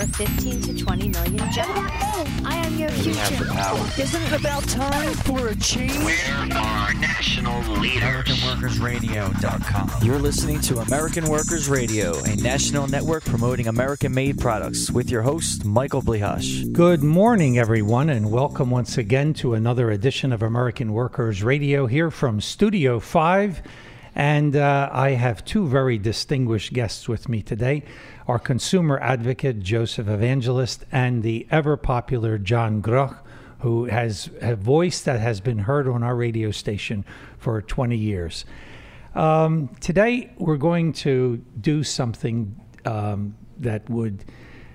15 to 20 million jobs. I am your future. Isn't it about time for a change? Where are national leaders? AmericanWorkersRadio.com. You're listening to American Workers Radio, a national network promoting American-made products, with your host, Michael Blihash. Good morning, everyone, and welcome once again to another edition of American Workers Radio here from Studio 5. And I have two very distinguished guests with me today, our consumer advocate, Joseph Evangelist, and the ever-popular John Groch, who has a voice that has been heard on our radio station for 20 years. Today, we're going to do something that would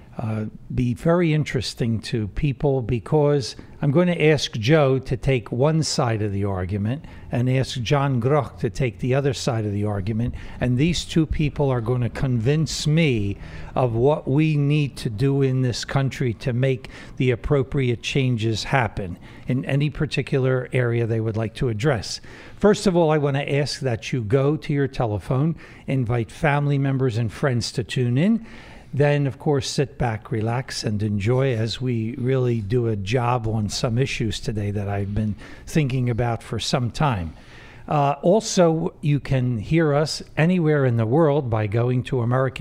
be very interesting to people, because I'm going to ask Joe to take one side of the argument and ask John Groch to take the other side of the argument, and these two people are going to convince me of what we need to do in this country to make the appropriate changes happen in any particular area they would like to address. First of all, I want to ask that you go to your telephone, invite family members and friends to tune in. Then, of course, sit back, relax, and enjoy as we really do a job on some issues today that I've been thinking about for some time. Also, you can hear us anywhere in the world by going to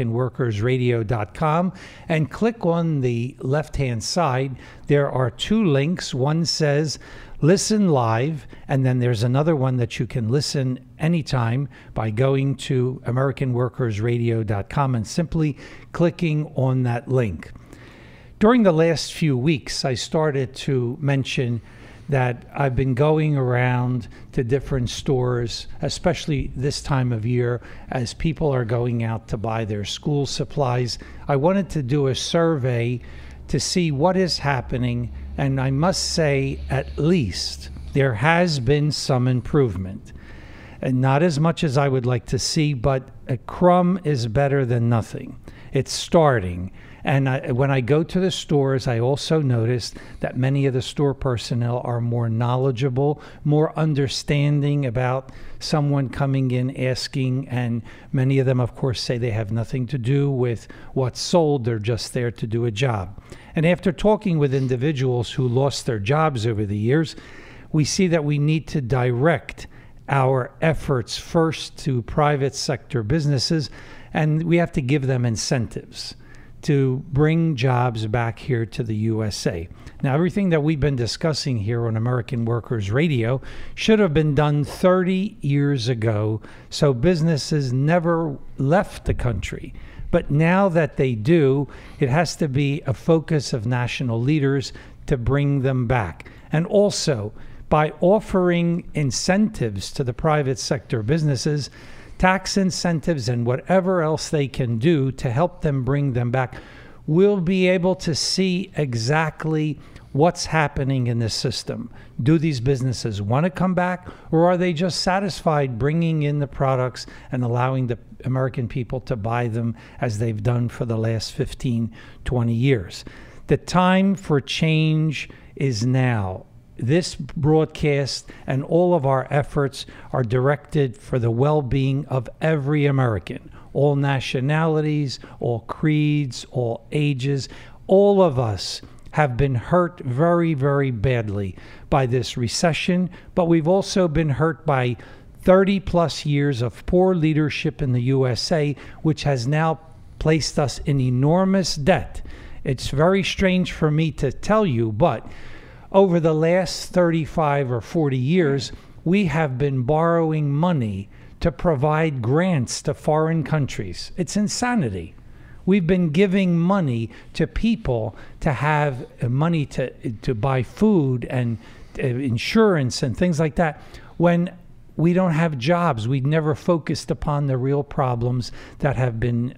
AmericanWorkersRadio.com and click on the left-hand side. There are two links. One says Listen Live, and then there's another one that you can listen anytime by going to AmericanWorkersRadio.com and simply clicking on that link. During the last few weeks, I started to mention that I've been going around to different stores, especially this time of year, as people are going out to buy their school supplies. I wanted to do a survey to see what is happening, and I must say, at least, there has been some improvement. And not as much as I would like to see, but a crumb is better than nothing. It's starting. And when I go to the stores, I also noticed that many of the store personnel are more knowledgeable, more understanding about someone coming in asking, and many of them, of course, say they have nothing to do with what's sold. They're just there to do a job. And after talking with individuals who lost their jobs over the years, we see that we need to direct our efforts first to private sector businesses, and we have to give them incentives to bring jobs back here to the USA. Now, everything that we've been discussing here on American Workers Radio should have been done 30 years ago, so businesses never left the country. But now that they do, it has to be a focus of national leaders to bring them back. And also, by offering incentives to the private sector businesses, tax incentives and whatever else they can do to help them bring them back, we'll be able to see exactly what's happening in this system. Do these businesses want to come back, or are they just satisfied bringing in the products and allowing the American people to buy them as they've done for the last 15, 20 years? The time for change is now. This broadcast and all of our efforts are directed for the well-being of every American, all nationalities, all creeds, all ages. All of us have been hurt very, very badly by this recession, but we've also been hurt by 30 plus years of poor leadership in the USA, which has now placed us in enormous debt. It's very strange for me to tell you, but over the last 35 or 40 years, we have been borrowing money to provide grants to foreign countries. It's insanity. We've been giving money to people to have money to buy food and insurance and things like that, when we don't have jobs. We've never focused upon the real problems that have been,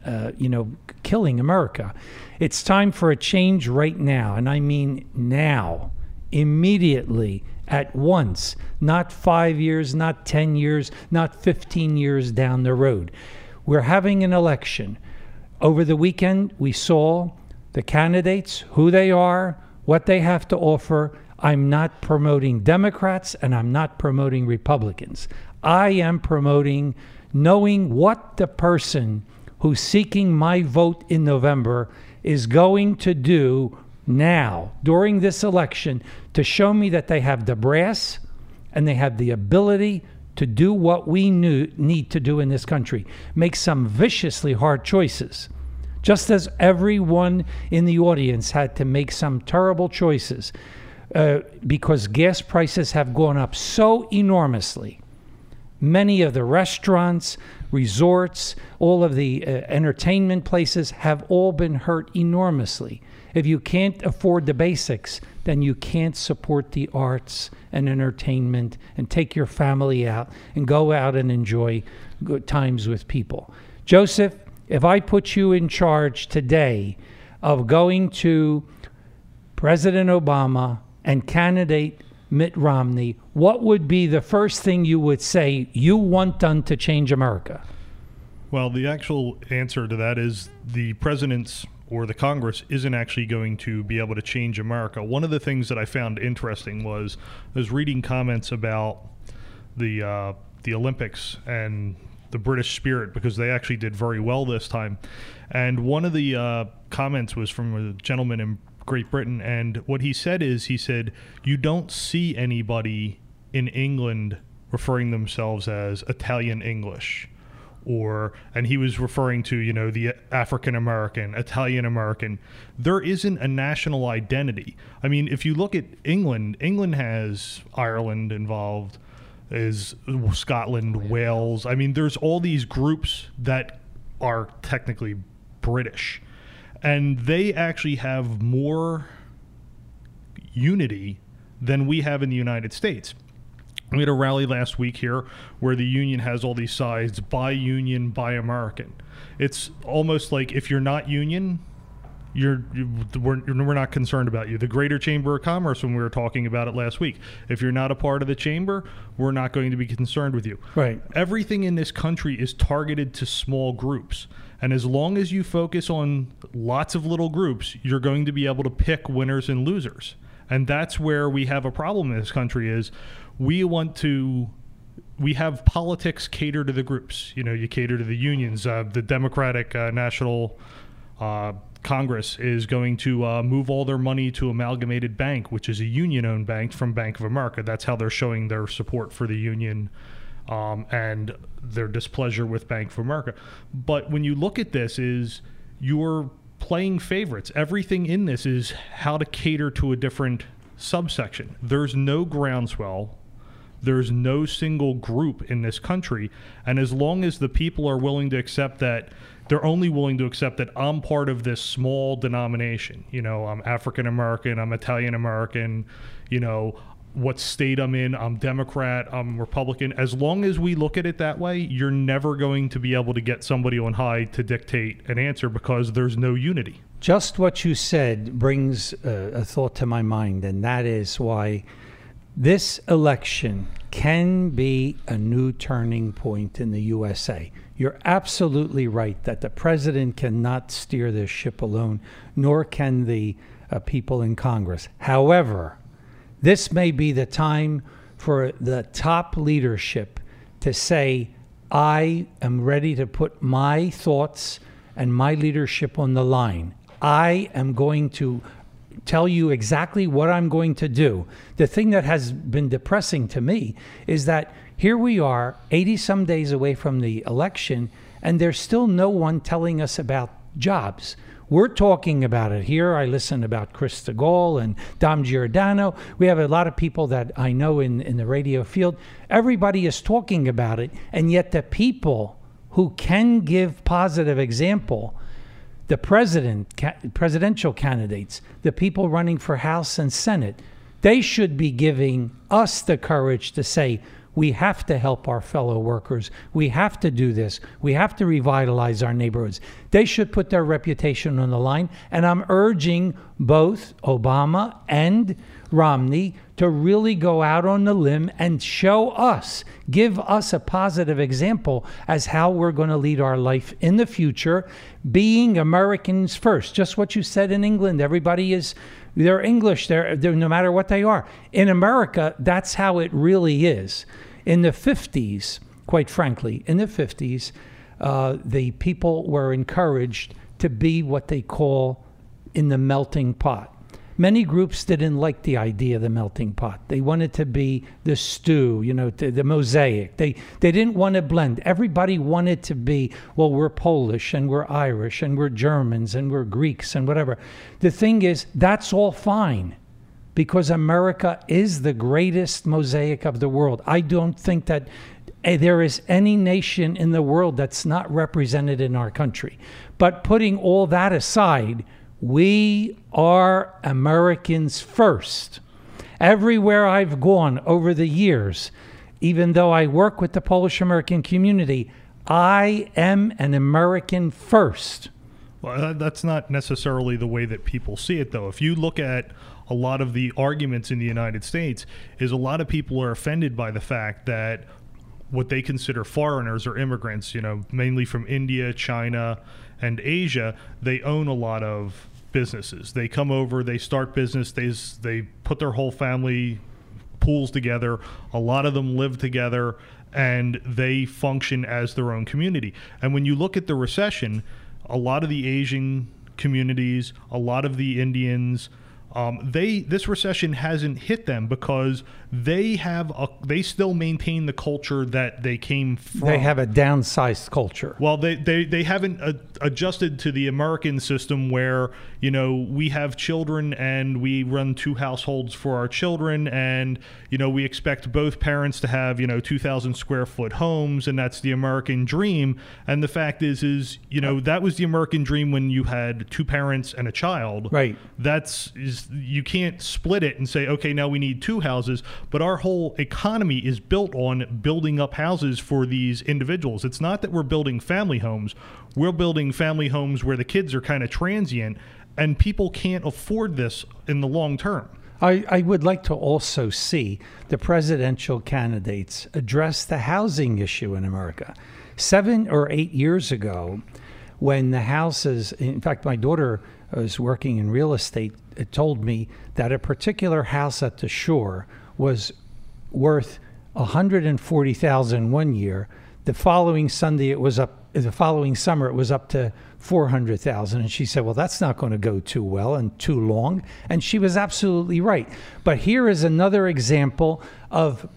killing America. It's time for a change right now, and I mean now. Immediately, at once, not 5 years, not 10 years, not 15 years down the road. We're having an election. Over the weekend, we saw the candidates, who they are, what they have to offer. I'm not promoting Democrats and I'm not promoting Republicans. I am promoting knowing what the person who's seeking my vote in November is going to do now during this election to show me that they have the brass and they have the ability to do what we need to do in this country, make some viciously hard choices, just as everyone in the audience had to make some terrible choices because gas prices have gone up so enormously. Many of the restaurants, resorts, all of the entertainment places have all been hurt enormously. If you can't afford the basics, then you can't support the arts and entertainment and take your family out and go out and enjoy good times with people. Joseph, if I put you in charge today of going to President Obama and candidate Mitt Romney, what would be the first thing you would say you want done to change America? Well, the actual answer to that is the president's or the Congress isn't actually going to be able to change America. One of the things that I found interesting was I was reading comments about the Olympics and the British spirit, because they actually did very well this time. And one of the comments was from a gentleman in Great Britain, and what he said is, he said, you don't see anybody in England referring themselves as Italian English. And he was referring to, the African American, Italian American. There isn't a national identity. I mean, if you look at England has Ireland involved, is Scotland, Wales. I mean, there's all these groups that are technically British, and they actually have more unity than we have in the United States. We had a rally last week here where the union has all these signs, buy union, buy American. It's almost like if you're not union, we're not concerned about you. The Greater Chamber of Commerce, when we were talking about it last week, if you're not a part of the chamber, we're not going to be concerned with you. Right. Everything in this country is targeted to small groups. And as long as you focus on lots of little groups, you're going to be able to pick winners and losers. And that's where we have a problem in this country is we have politics cater to the groups. You cater to the unions. The Democratic National Congress is going to move all their money to Amalgamated Bank, which is a union-owned bank from Bank of America. That's how they're showing their support for the union and their displeasure with Bank of America. But when you look at this, is you're playing favorites. Everything in this is how to cater to a different subsection. There's no groundswell. There's no single group in this country. And as long as the people are willing to accept that, they're only willing to accept that I'm part of this small denomination. I'm African American, I'm Italian American, what state I'm in, I'm Democrat, I'm Republican. As long as we look at it that way, you're never going to be able to get somebody on high to dictate an answer because there's no unity. Just what you said brings a thought to my mind, and that is why this election can be a new turning point in the USA. You're absolutely right that the president cannot steer this ship alone, nor can the people in Congress. However, this may be the time for the top leadership to say, I am ready to put my thoughts and my leadership on the line. I am going to tell you exactly what I'm going to do. The thing that has been depressing to me is that here we are 80 some days away from the election, and there's still no one telling us about jobs. We're talking about it here. I listen about Chris DeGaulle and Dom Giordano. We have a lot of people that I know in the radio field. Everybody is talking about it, and yet the people who can give positive example, the presidential candidates, the people running for House and Senate, they should be giving us the courage to say, we have to help our fellow workers. We have to do this. We have to revitalize our neighborhoods. They should put their reputation on the line. And I'm urging both Obama and Romney to really go out on the limb and show us, give us a positive example as how we're going to lead our life in the future, being Americans first. Just what you said in England, they're English, they're no matter what they are. In America, that's how it really is. In the 50s, quite frankly, the people were encouraged to be what they call in the melting pot. Many groups didn't like the idea of the melting pot. They wanted to be the stew, the mosaic. They didn't want to blend. Everybody wanted to be, well, we're Polish and we're Irish and we're Germans and we're Greeks and whatever. The thing is, that's all fine because America is the greatest mosaic of the world. I don't think that there is any nation in the world that's not represented in our country. But putting all that aside, we are Americans first. Everywhere I've gone over the years, even though I work with the Polish American community, I am an American first. Well, that's not necessarily the way that people see it, though. If you look at a lot of the arguments in the United States, is a lot of people are offended by the fact that what they consider foreigners or immigrants, mainly from India, China, and Asia, they own a lot of businesses. They come over, they start business, they put their whole family pools together. A lot of them live together, and they function as their own community. And when you look at the recession, a lot of the Asian communities, a lot of the Indians, this recession hasn't hit them because they still maintain the culture that they came from. They have a downsized culture. Well, they haven't adjusted to the American system where, we have children and we run 2 households for our children, and, we expect both parents to have, 2,000 square foot homes, and that's the American dream. And the fact is, that was the American dream when you had 2 parents and a child. Right. You can't split it and say, okay, now we need 2 houses. But our whole economy is built on building up houses for these individuals. It's not that we're building family homes. We're building family homes where the kids are kind of transient, and people can't afford this in the long term. I would like to also see the presidential candidates address the housing issue in America. 7 or 8 years ago, when the houses, in fact, my daughter was working in real estate, it told me that a particular house at the shore was worth $140,000 one year. The following summer it was up to $400,000, and she said, well, that's not going to go too well and too long. And she was absolutely right. But here is another example of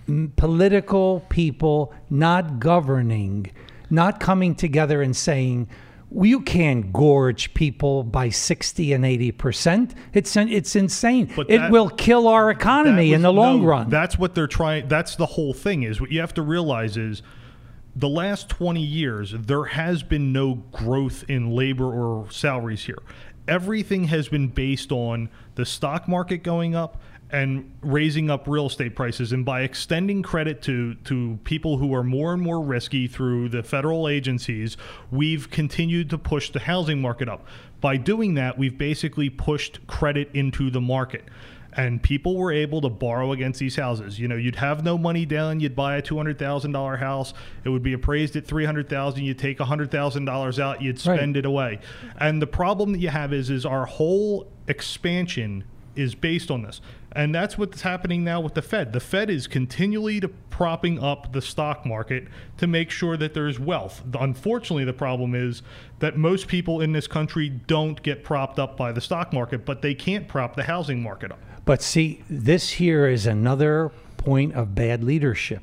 political people not governing, not coming together and saying, you can't gorge people by 60 and 80%. It's insane. But it will kill our economy in the long run. That's what they're trying. That's the whole thing. Is what you have to realize is the last 20 years, there has been no growth in labor or salaries here. Everything has been based on the stock market going up and raising up real estate prices. And by extending credit to people who are more and more risky through the federal agencies, we've continued to push the housing market up. By doing that, we've basically pushed credit into the market. And people were able to borrow against these houses. You'd have no money down. You'd buy a $200,000 house. It would be appraised at $300,000. You'd take $100,000 out. You'd spend it away. And the problem that you have is our whole expansion is based on this. And that's what's happening now with the Fed. The Fed is continually propping up the stock market to make sure that there's wealth. Unfortunately, the problem is that most people in this country don't get propped up by the stock market, but they can't prop the housing market up. But see, this here is another point of bad leadership.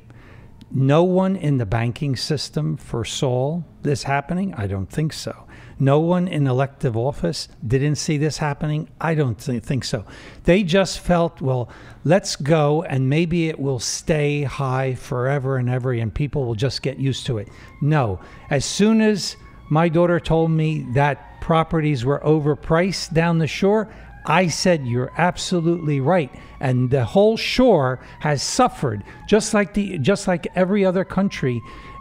No one in the banking system foresaw this happening. I don't think so. No one in elective office didn't see this happening. I don't think so. They just felt, well, let's go, and maybe it will stay high forever and ever, and people will just get used to it. No. As soon as my daughter told me that properties were overpriced down the shore, I said, you're absolutely right. And the whole shore has suffered, just like every other country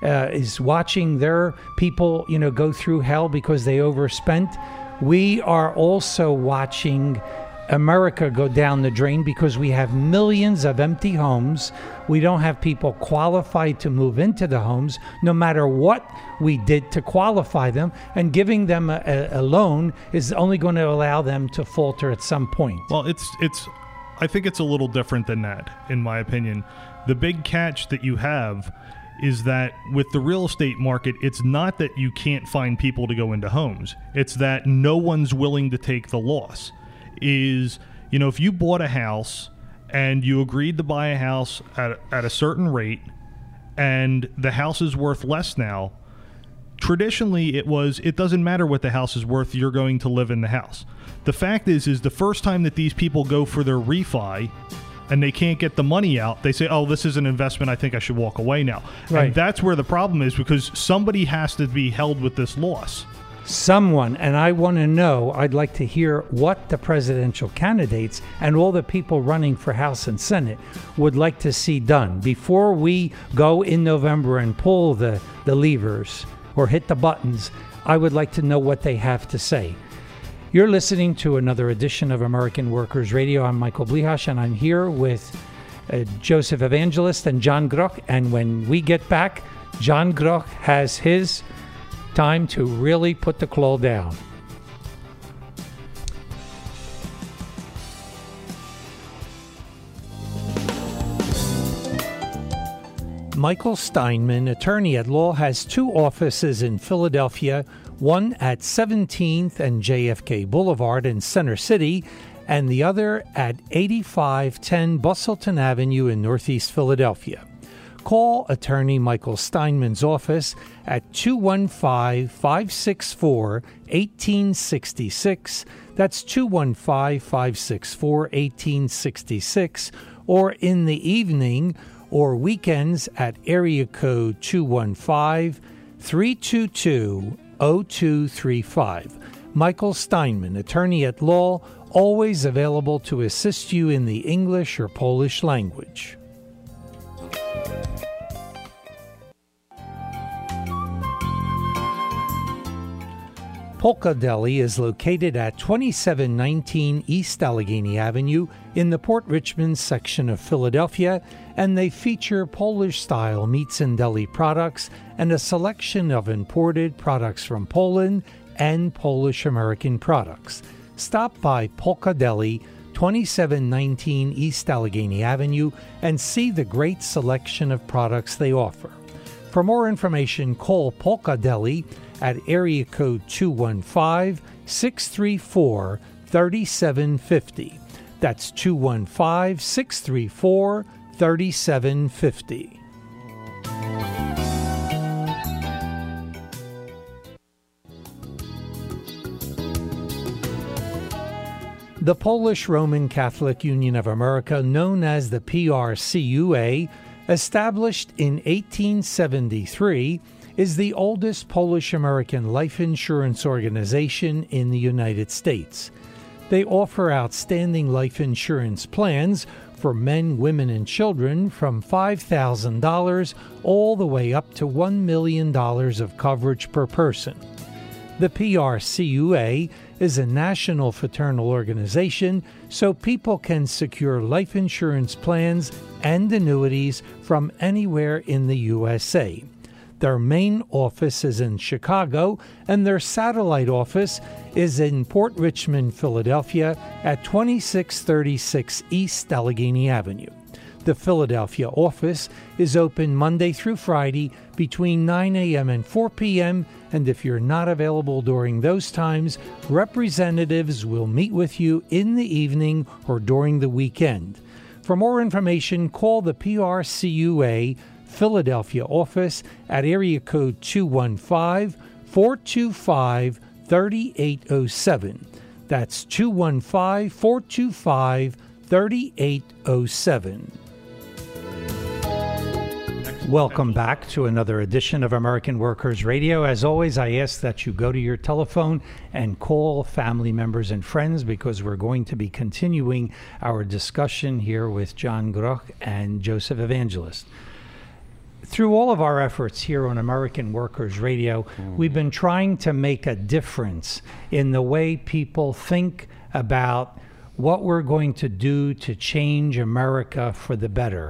is watching their people, go through hell because they overspent. We are also watching America go down the drain because we have millions of empty homes. We don't have people qualified to move into the homes, no matter what we did to qualify them. And giving them a loan is only going to allow them to falter at some point. Well, I think it's a little different than that, in my opinion. The big catch that you have is that with the real estate market, it's not that you can't find people to go into homes. It's that no one's willing to take the loss. If you bought a house and you agreed to buy a house at a certain rate and the house is worth less now, traditionally it doesn't matter what the house is worth, you're going to live in the house. The fact is the first time that these people go for their refi and they can't get the money out, they say, oh, this is an investment, I think I should walk away now. Right. And that's where the problem is, because somebody has to be held with this loss. Someone, and I want to know, I'd like to hear what the presidential candidates and all the people running for House and Senate would like to see done before we go in November and pull the levers or hit the buttons. I would like to know what they have to say. You're listening to another edition of American Workers Radio. I'm Michael Blihash, and I'm here with Joseph Evangelist and John Groch. And when we get back, John Groch has his time to really put the claw down. Michael Steinman, attorney at law, has two offices in Philadelphia, one at 17th and JFK Boulevard in Center City, and the other at 8510 Bustleton Avenue in Northeast Philadelphia. Call attorney Michael Steinman's office at 215-564-1866. That's 215-564-1866, or in the evening or weekends at area code 215-322-0235. Michael Steinman, attorney at law, always available to assist you in the English or Polish language. Polka Deli is located at 2719 East Allegheny Avenue in the Port Richmond section of Philadelphia, and they feature Polish-style meats and deli products and a selection of imported products from Poland and Polish-American products. Stop by Polka Deli, 2719 East Allegheny Avenue, and see the great selection of products they offer. For more information, call Polka Deli at area code 215-634-3750. That's 215-634-3750. The Polish Roman Catholic Union of America, known as the PRCUA, established in 1873, is the oldest Polish-American life insurance organization in the United States. They offer outstanding life insurance plans for men, women, and children from $5,000 all the way up to $1 million of coverage per person. The PRCUA is a national fraternal organization, so people can secure life insurance plans and annuities from anywhere in the USA. Their main office is in Chicago, and their satellite office is in Port Richmond, Philadelphia, at 2636 East Allegheny Avenue. The Philadelphia office is open Monday through Friday between 9 a.m. and 4 p.m., and if you're not available during those times, representatives will meet with you in the evening or during the weekend. For more information, call the PRCUA Philadelphia office at area code 215-425-3807. That's 215-425-3807. Welcome back to another edition of American Workers Radio. As always, I ask that you go to your telephone and call family members and friends, because we're going to be continuing our discussion here with John Groch and Joseph Evangelist. Through all of our efforts here on American Workers Radio, we've been trying to make a difference in the way people think about what we're going to do to change America for the better.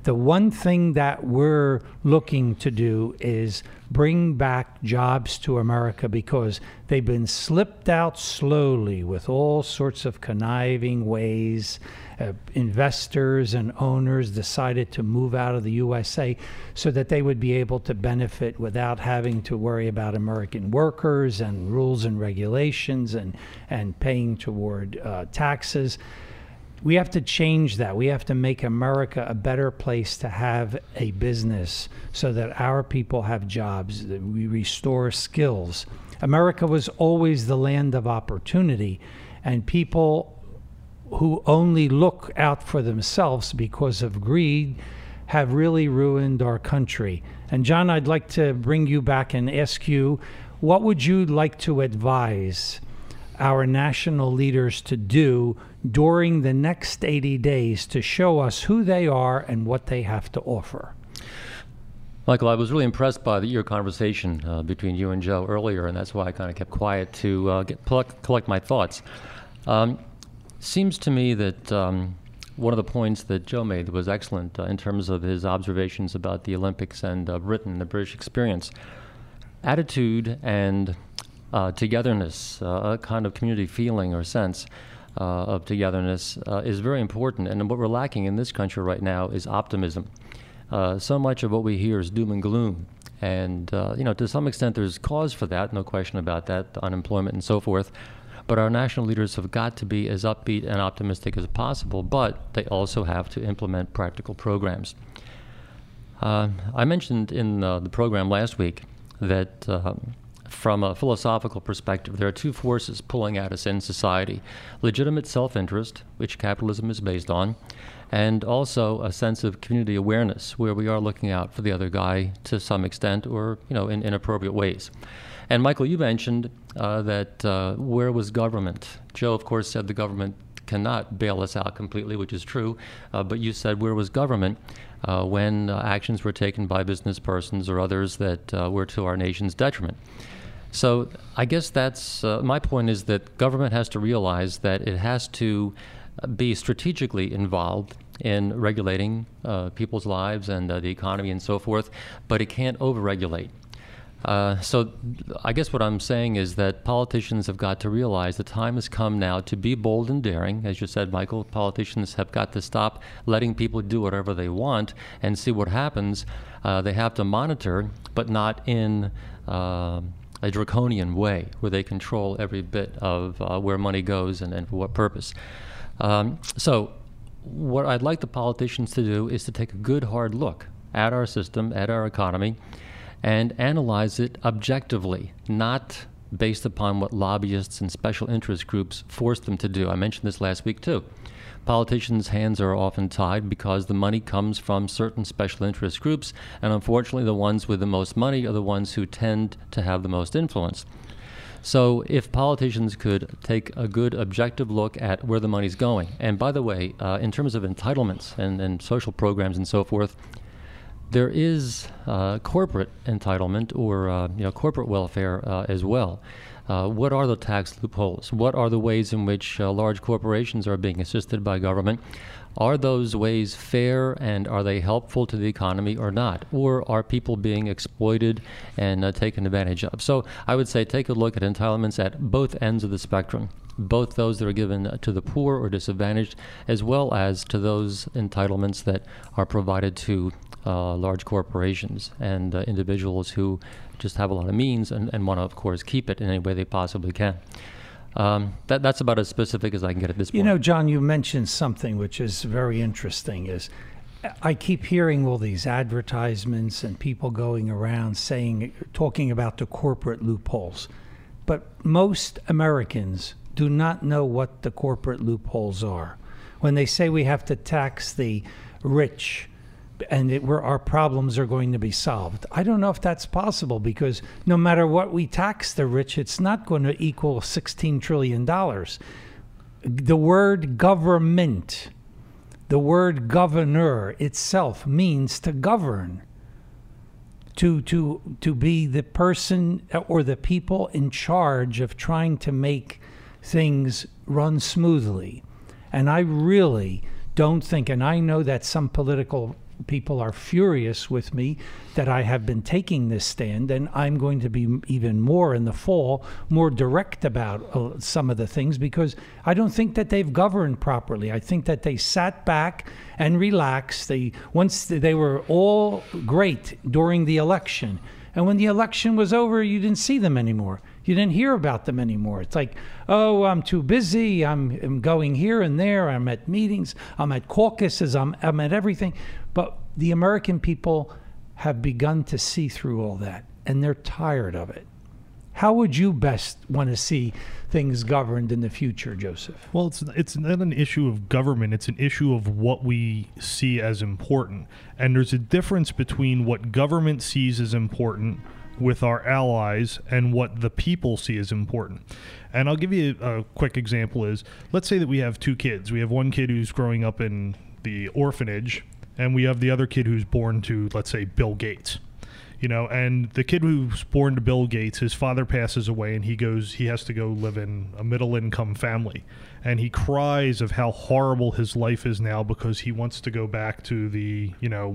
The one thing that we're looking to do is bring back jobs to America, because they've been slipped out slowly with all sorts of conniving ways. Investors and owners decided to move out of the USA so that they would be able to benefit without having to worry about American workers and rules and regulations and paying toward taxes. We have to change that. We have to make America a better place to have a business so that our people have jobs, that we restore skills. America was always the land of opportunity, and people who only look out for themselves because of greed have really ruined our country. And John, I'd like to bring you back and ask you, what would you like to advise our national leaders to do during the next 80 days to show us who they are and what they have to offer? Michael, I was really impressed by your conversation between you and Joe earlier, and that's why I kind of kept quiet to collect my thoughts. Seems to me that one of the points that Joe made was excellent in terms of his observations about the Olympics and Britain, the British experience. Attitude and togetherness, a kind of community feeling or sense of togetherness is very important. And what we're lacking in this country right now is optimism. So much of what we hear is doom and gloom. And, to some extent there's cause for that, no question about that, unemployment and so forth. But our national leaders have got to be as upbeat and optimistic as possible, but they also have to implement practical programs. I mentioned in the program last week that from a philosophical perspective, there are two forces pulling at us in society: legitimate self-interest, which capitalism is based on, and also a sense of community awareness, where we are looking out for the other guy to some extent, or in inappropriate ways. And Michael, you mentioned that where was government? Joe, of course, said the government cannot bail us out completely, which is true. But you said, where was government when actions were taken by business persons or others that were to our nation's detriment? So I guess that's my point, is that government has to realize that it has to be strategically involved in regulating people's lives and the economy and so forth, but it can't overregulate. So I guess what I'm saying is that politicians have got to realize the time has come now to be bold and daring. As you said, Michael, politicians have got to stop letting people do whatever they want and see what happens. They have to monitor, but not in a draconian way where they control every bit of where money goes and for what purpose. So what I'd like the politicians to do is to take a good hard look at our system, at our economy, and analyze it objectively, not based upon what lobbyists and special interest groups force them to do. I mentioned this last week too. Politicians' hands are often tied because the money comes from certain special interest groups, and unfortunately the ones with the most money are the ones who tend to have the most influence. So if politicians could take a good objective look at where the money's going, and by the way, in terms of entitlements and social programs and so forth, there is corporate entitlement or corporate welfare as well. What are the tax loopholes? What are the ways in which large corporations are being assisted by government? Are those ways fair, and are they helpful to the economy or not? Or are people being exploited and taken advantage of? So I would say take a look at entitlements at both ends of the spectrum, both those that are given to the poor or disadvantaged, as well as to those entitlements that are provided to large corporations and individuals who just have a lot of means and want to, of course, keep it in any way they possibly can. That's about as specific as I can get at this point. John, you mentioned something which is very interesting. Is I keep hearing all these advertisements and people going around talking about the corporate loopholes. But most Americans do not know what the corporate loopholes are. When they say we have to tax the rich and where our problems are going to be solved, I don't know if that's possible, because no matter what we tax the rich, it's not going to equal $16 trillion. The word government, the word governor itself means to govern, to be the person or the people in charge of trying to make things run smoothly. And I really don't think, and I know that some political people are furious with me that I have been taking this stand, and I'm going to be even more in the fall, more direct about some of the things, because I don't think that they've governed properly. I think that they sat back and relaxed. Once they were all great during the election, and when the election was over, you didn't see them anymore. You didn't hear about them anymore. It's like, oh, I'm too busy. I'm going here and there. I'm at meetings. I'm at caucuses. I'm at everything. But the American people have begun to see through all that, and they're tired of it. How would you best want to see things governed in the future, Joseph? Well, it's not an issue of government. It's an issue of what we see as important. And there's a difference between what government sees as important with our allies and what the people see as important. And I'll give you a quick example is, let's say that we have two kids. We have one kid who's growing up in the orphanage, and we have the other kid who's born to, let's say, Bill Gates. You know, and the kid who's born to Bill Gates, his father passes away, and he has to go live in a middle-income family. And he cries of how horrible his life is now because he wants to go back to the,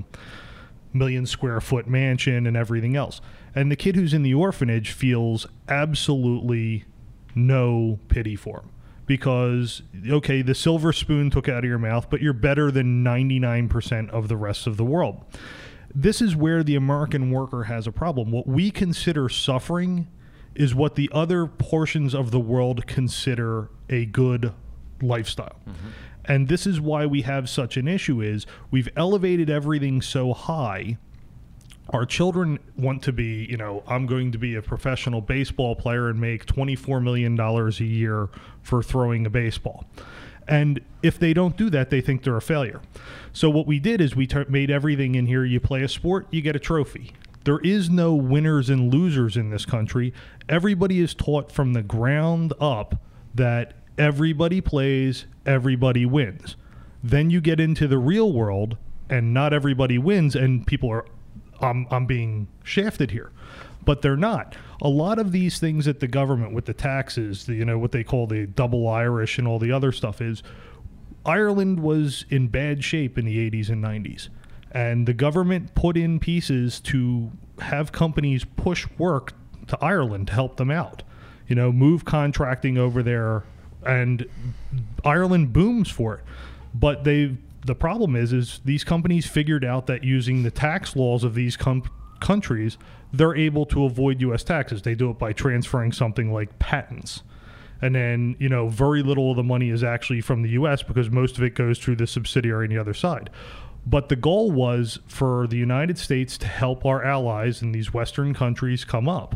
1,000,000-square-foot mansion and everything else. And the kid who's in the orphanage feels absolutely no pity for him. Because, okay, the silver spoon took out of your mouth, but you're better than 99% of the rest of the world. This is where the American worker has a problem. What we consider suffering is what the other portions of the world consider a good lifestyle. Mm-hmm. And this is why we have such an issue is we've elevated everything so high. Our children want to be, I'm going to be a professional baseball player and make $24 million a year for throwing a baseball. And if they don't do that, they think they're a failure. So what we did is we made everything in here. You play a sport, you get a trophy. There is no winners and losers in this country. Everybody is taught from the ground up that everybody plays, everybody wins. Then you get into the real world, and not everybody wins, and people are, I'm being shafted here. But they're not. A lot of these things that the government with the taxes, what they call the double Irish and all the other stuff is, Ireland was in bad shape in the 80s and 90s. And the government put in pieces to have companies push work to Ireland to help them out. Move contracting over there, and Ireland booms for it. But the problem is these companies figured out that using the tax laws of these countries, they're able to avoid U.S. taxes. They do it by transferring something like patents. And then, very little of the money is actually from the U.S. because most of it goes through the subsidiary on the other side. But the goal was for the United States to help our allies in these Western countries come up.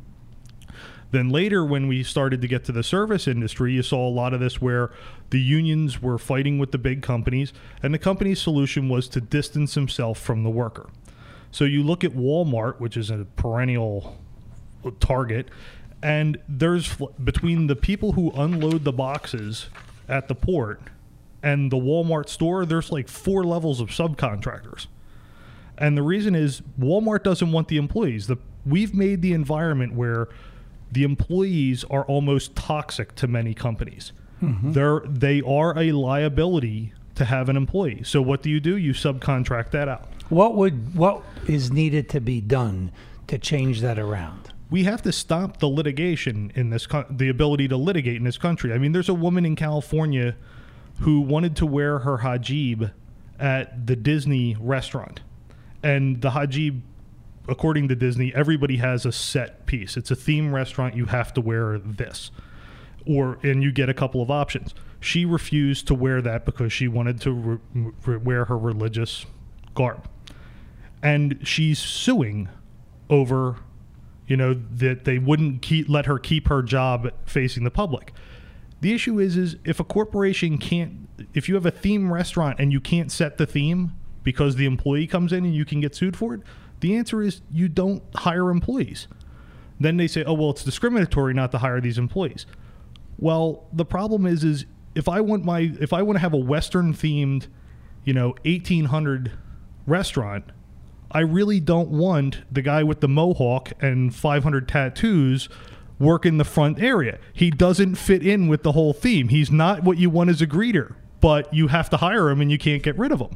Then later, when we started to get to the service industry, you saw a lot of this where the unions were fighting with the big companies, and the company's solution was to distance himself from the worker. So you look at Walmart, which is a perennial target, and there's between the people who unload the boxes at the port and the Walmart store, there's like 4 levels of subcontractors. And the reason is Walmart doesn't want the employees. We've made the environment where the employees are almost toxic to many companies. Mm-hmm. They are a liability to have an employee. So what do? You subcontract that out. What is needed to be done to change that around? We have to stop the litigation in this, the ability to litigate in this country. I mean, there's a woman in California who wanted to wear her hijab at the Disney restaurant, and the hijab, according to Disney, everybody has a set piece. It's a theme restaurant. You have to wear this, and you get a couple of options. She refused to wear that because she wanted to wear her religious garb. And she's suing over, that they wouldn't let her keep her job facing the public. The issue is if a corporation if you have a theme restaurant and you can't set the theme because the employee comes in and you can get sued for it, the answer is you don't hire employees. Then they say, oh, well, it's discriminatory not to hire these employees. Well, the problem is if I want to have a Western themed, 1800 restaurant, I really don't want the guy with the mohawk and 500 tattoos work in the front area. He doesn't fit in with the whole theme. He's not what you want as a greeter, but you have to hire him and you can't get rid of him.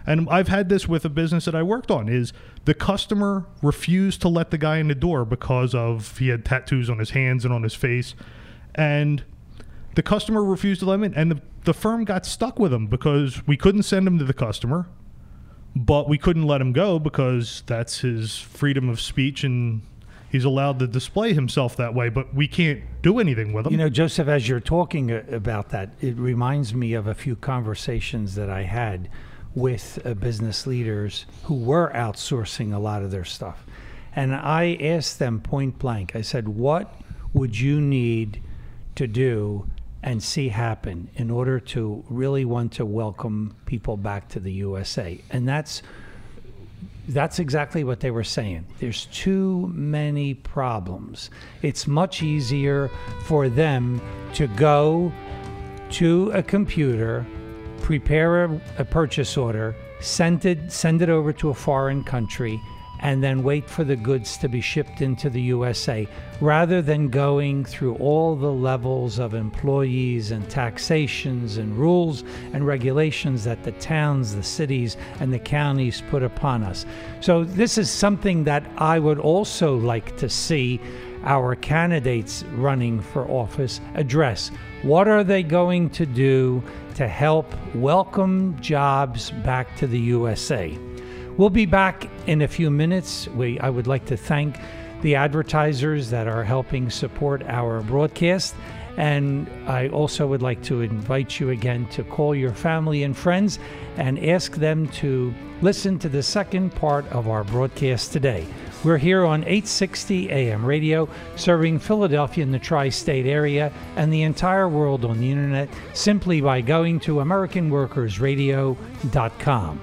And I've had this with a business that I worked on, is the customer refused to let the guy in the door because of he had tattoos on his hands and on his face. And the customer refused to let him in. And the firm got stuck with him because we couldn't send him to the customer, but we couldn't let him go because that's his freedom of speech and he's allowed to display himself that way, but we can't do anything with him. You know, Joseph, as you're talking about that, it reminds me of a few conversations that I had with business leaders who were outsourcing a lot of their stuff. And I asked them point blank, I said, what would you need to do and see happen in order to really want to welcome people back to the USA? And that's exactly what they were saying. There's too many problems. It's much easier for them to go to a computer, prepare a purchase order, send it over to a foreign country, and then wait for the goods to be shipped into the USA, rather than going through all the levels of employees and taxations and rules and regulations that the towns, the cities, and the counties put upon us. So this is something that I would also like to see our candidates running for office address. What are they going to do to help welcome jobs back to the USA? We'll be back in a few minutes. I would like to thank the advertisers that are helping support our broadcast. And I also would like to invite you again to call your family and friends and ask them to listen to the second part of our broadcast today. We're here on 860 AM radio, serving Philadelphia and the tri-state area and the entire world on the internet simply by going to AmericanWorkersRadio.com.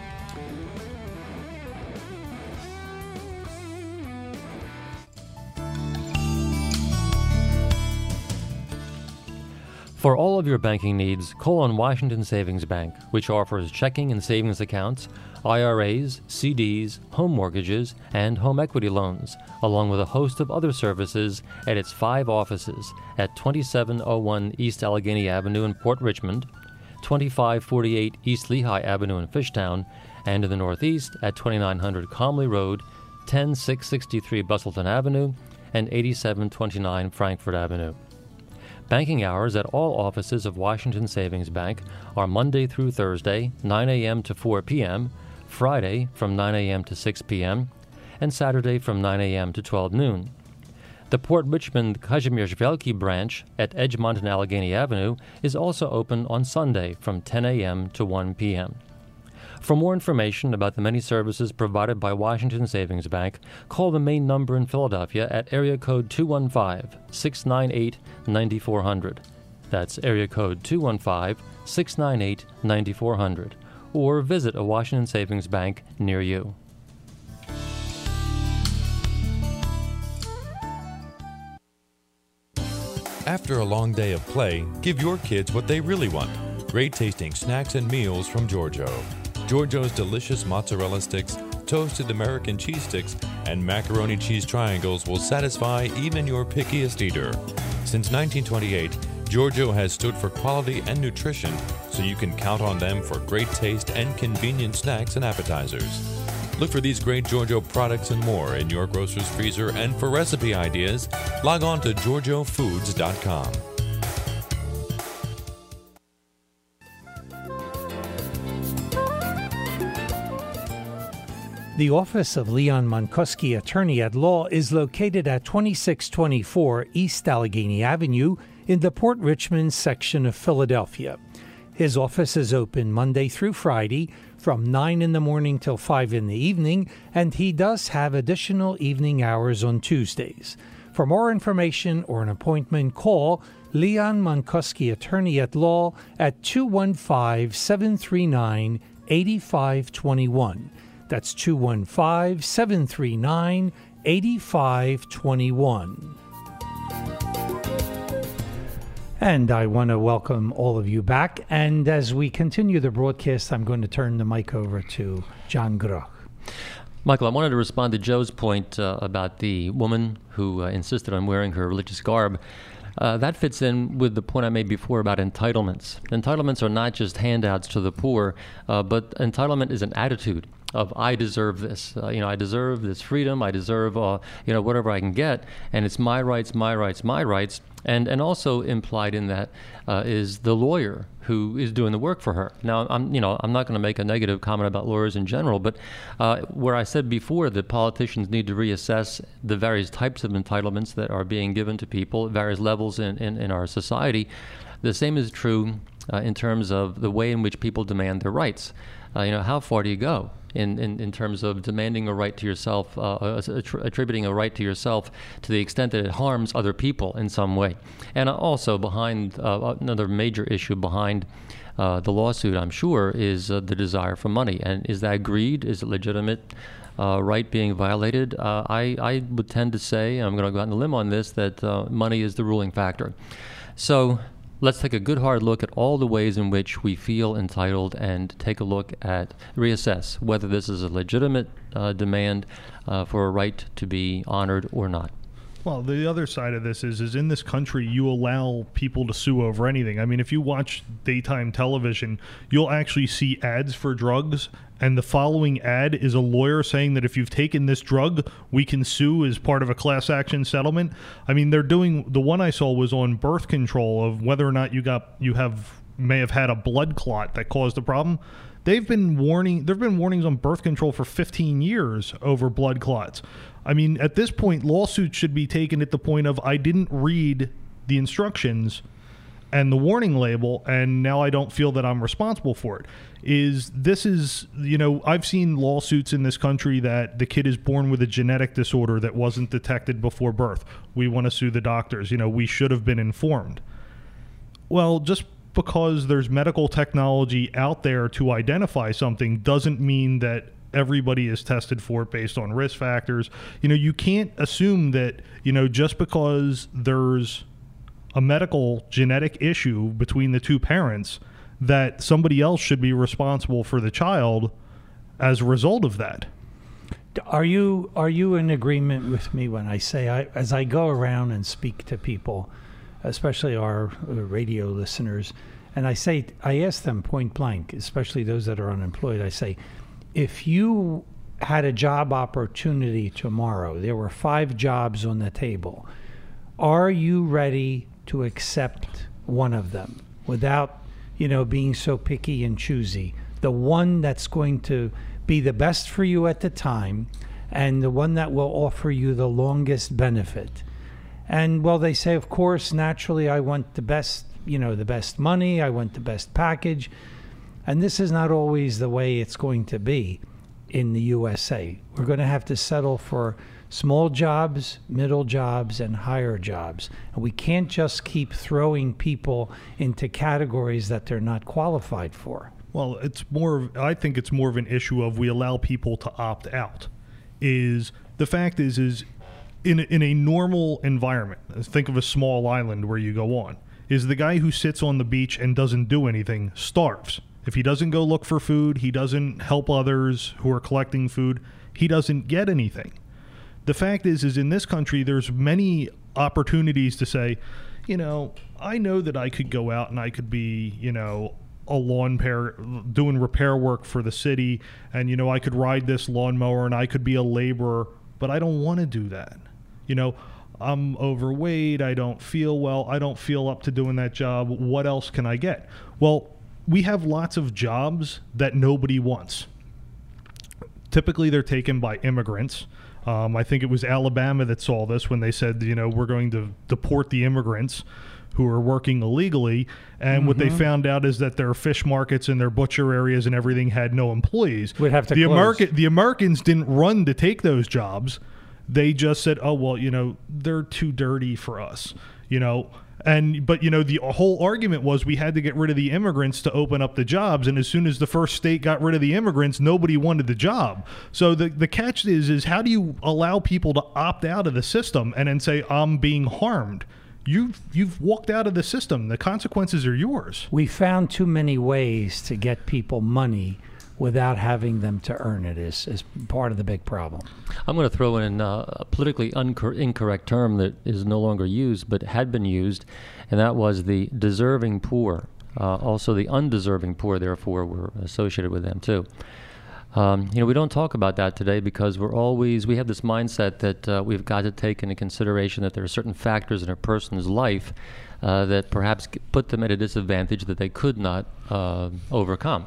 For all of your banking needs, call on Washington Savings Bank, which offers checking and savings accounts, IRAs, CDs, home mortgages, and home equity loans, along with a host of other services at its 5 offices at 2701 East Allegheny Avenue in Port Richmond, 2548 East Lehigh Avenue in Fishtown, and in the Northeast at 2900 Comley Road, 10663 Bustleton Avenue, and 8729 Frankfort Avenue. Banking hours at all offices of Washington Savings Bank are Monday through Thursday, 9 a.m. to 4 p.m., Friday from 9 a.m. to 6 p.m., and Saturday from 9 a.m. to 12 noon. The Port Richmond Kazimierz Wielki branch at Edgemont and Allegheny Avenue is also open on Sunday from 10 a.m. to 1 p.m. For more information about the many services provided by Washington Savings Bank, call the main number in Philadelphia at area code 215-698-9400. That's area code 215-698-9400. Or visit a Washington Savings Bank near you. After a long day of play, give your kids what they really want. Great tasting snacks and meals from Giorgio. Giorgio's delicious mozzarella sticks, toasted American cheese sticks, and macaroni cheese triangles will satisfy even your pickiest eater. Since 1928, Giorgio has stood for quality and nutrition, so you can count on them for great taste and convenient snacks and appetizers. Look for these great Giorgio products and more in your grocer's freezer, and for recipe ideas, log on to giorgiofoods.com. The office of Leon Monkowski, attorney at law, is located at 2624 East Allegheny Avenue in the Port Richmond section of Philadelphia. His office is open Monday through Friday from 9 in the morning till 5 in the evening, and he does have additional evening hours on Tuesdays. For more information or an appointment, call Leon Monkowski, attorney at law, at 215-739-8521. That's 215-739-8521. And I want to welcome all of you back. And as we continue the broadcast, I'm going to turn the mic over to John Groch. Michael, I wanted to respond to Joe's point about the woman who insisted on wearing her religious garb. That fits in with the point I made before about entitlements. Entitlements are not just handouts to the poor, but entitlement is an attitude of I deserve this. I deserve this freedom. I deserve, whatever I can get, and it's my rights, my rights, my rights. And also implied in that is the lawyer who is doing the work for her. Now, I'm not going to make a negative comment about lawyers in general, but where I said before that politicians need to reassess the various types of entitlements that are being given to people at various levels in our society, the same is true in terms of the way in which people demand their rights. How far do you go in terms of demanding a right to yourself, attributing a right to yourself to the extent that it harms other people in some way? And also behind another major issue behind the lawsuit, I'm sure, is the desire for money. And is that greed? Is it legitimate right being violated? I would tend to say, and I'm going to go out on a limb on this, that money is the ruling factor. So let's take a good hard look at all the ways in which we feel entitled and take a look at, reassess whether this is a legitimate demand for a right to be honored or not. Well, the other side of this is in this country, you allow people to sue over anything. I mean, if you watch daytime television, you'll actually see ads for drugs, and the following ad is a lawyer saying that if you've taken this drug, we can sue as part of a class action settlement. I mean, they're doing, the one I saw was on birth control of whether or not may have had a blood clot that caused the problem. There've been warnings on birth control for 15 years over blood clots. I mean, at this point, lawsuits should be taken at the point of I didn't read the instructions and the warning label, and now I don't feel that I'm responsible for it. I've seen lawsuits in this country that the kid is born with a genetic disorder that wasn't detected before birth. We want to sue the doctors. We should have been informed. Well, just because there's medical technology out there to identify something doesn't mean that everybody is tested for it based on risk factors. You can't assume that, just because there's a medical genetic issue between the two parents, that somebody else should be responsible for the child as a result of that. Are you in agreement with me when I say, as I go around and speak to people, especially our radio listeners, and I ask them point blank, especially those that are unemployed, I say, if you had a job opportunity tomorrow, there were 5 jobs on the table, are you ready to accept one of them without, being so picky and choosy? The one that's going to be the best for you at the time and the one that will offer you the longest benefit. And well, they say, of course, naturally, I want the best, the best money, I want the best package. And this is not always the way it's going to be in the USA. We're going to have to settle for small jobs, middle jobs, and higher jobs. And we can't just keep throwing people into categories that they're not qualified for. Well, I think it's more of an issue of we allow people to opt out. The fact is in a normal environment, think of a small island where you go on, is the guy who sits on the beach and doesn't do anything starves. If he doesn't go look for food, he doesn't help others who are collecting food, he doesn't get anything. The fact is in this country, there's many opportunities to say, I know that I could go out and I could be, a lawn repair, doing repair work for the city, and, I could ride this lawnmower and I could be a laborer, but I don't want to do that. I'm overweight, I don't feel well, I don't feel up to doing that job. What else can I get? Well, we have lots of jobs that nobody wants. Typically, they're taken by immigrants. I think it was Alabama that saw this when they said, we're going to deport the immigrants who are working illegally. And what they found out is that their fish markets and their butcher areas and everything had no employees. Would have to close. The Americans didn't run to take those jobs. They just said, oh, well, they're too dirty for us, But, the whole argument was we had to get rid of the immigrants to open up the jobs. And as soon as the first state got rid of the immigrants, nobody wanted the job. So the catch is how do you allow people to opt out of the system and then say, I'm being harmed? You've walked out of the system. The consequences are yours. We found too many ways to get people money without having them to earn it is part of the big problem. I'm going to throw in a politically incorrect term that is no longer used, but had been used, and that was the deserving poor. Also, the undeserving poor, therefore, were associated with them, too. We don't talk about that today because we have this mindset that we've got to take into consideration that there are certain factors in a person's life that perhaps put them at a disadvantage that they could not overcome.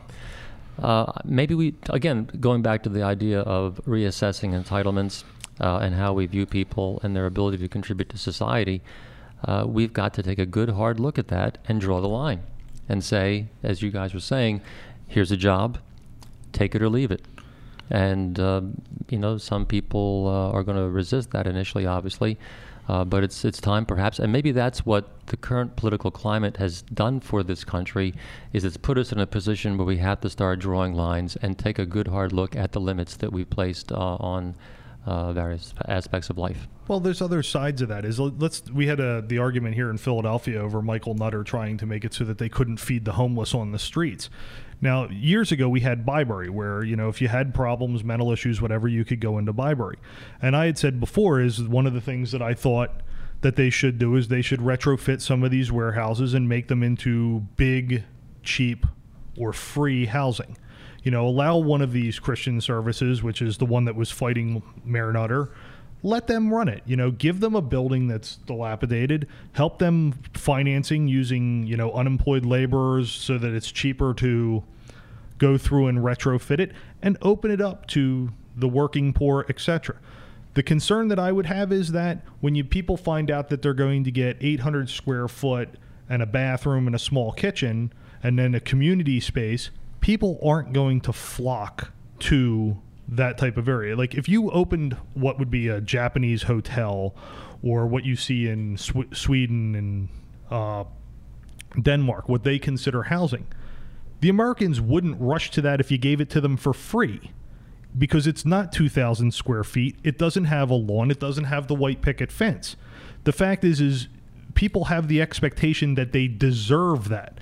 Maybe again, going back to the idea of reassessing entitlements and how we view people and their ability to contribute to society, we've got to take a good hard look at that and draw the line and say, as you guys were saying, here's a job, take it or leave it. And, some people are going to resist that initially, obviously, but it's time perhaps, and maybe that's what the current political climate has done for this country, is it's put us in a position where we have to start drawing lines and take a good hard look at the limits that we've placed on various aspects of life. Well, there's other sides of that. We had the argument here in Philadelphia over Michael Nutter trying to make it so that they couldn't feed the homeless on the streets. Now, years ago, we had Bybury, where, if you had problems, mental issues, whatever, you could go into Bybury. And I had said before is one of the things that I thought that they should do is they should retrofit some of these warehouses and make them into big, cheap, or free housing. Allow one of these Christian services, which is the one that was fighting Mayor Nutter, let them run it. Give them a building that's dilapidated, help them financing using, unemployed laborers so that it's cheaper to go through and retrofit it, and open it up to the working poor, etc. The concern that I would have is that when people find out that they're going to get 800 square foot and a bathroom and a small kitchen and then a community space, people aren't going to flock to that type of area. Like if you opened what would be a Japanese hotel or what you see in Sweden and Denmark, what they consider housing, the Americans wouldn't rush to that if you gave it to them for free, because it's not 2,000 square feet. It doesn't have a lawn. It doesn't have the white picket fence. The fact is people have the expectation that they deserve that.